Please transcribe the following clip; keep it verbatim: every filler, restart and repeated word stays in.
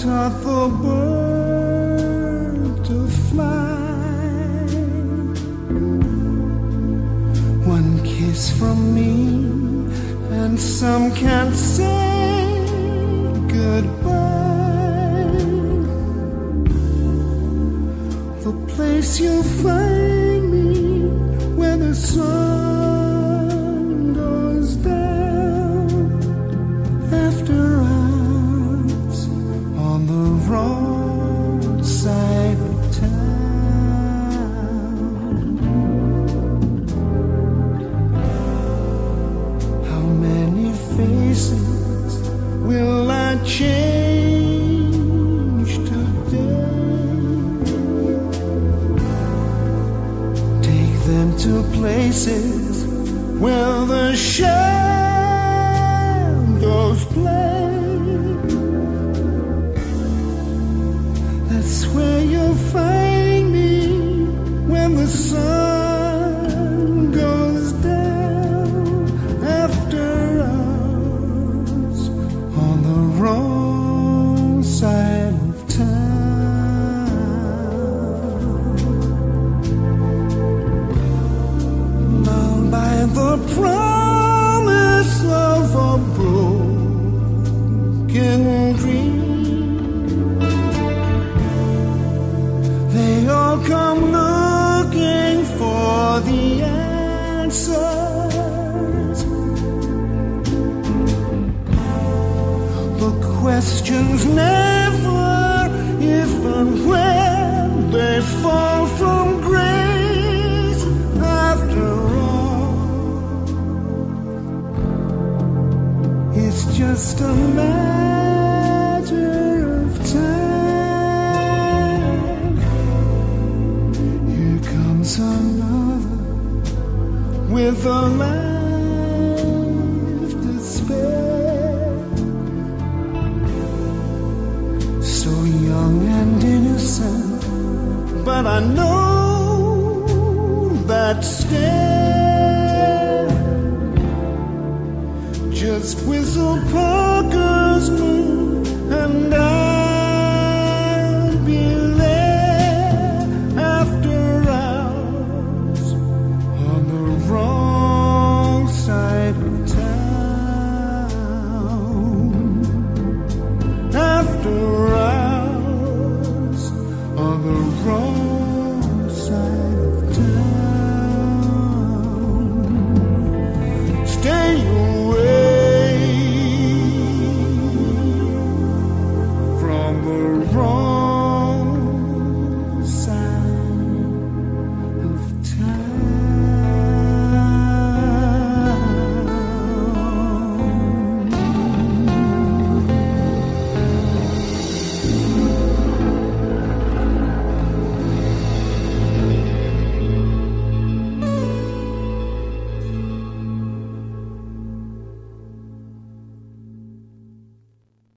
taught the bird to fly. One kiss from me, and some can't say goodbye. The place you'll find me where the sun goes down after hours on the wrong side of town. How many faces will I change today? Take them to places where the shadows play. That's where you'll find me when the sun goes down after hours on the wrong side of town. Lulled by the promise of a broken dream, they all come looking for the answers. The questions never, if and when they fall from grace after all. It's just a matter of time. Here comes another with a life to spare. So young and innocent, but I know that stare. Just whistle Parker's moon and I'll be there after hours on the wrong side of town. After hours on the wrong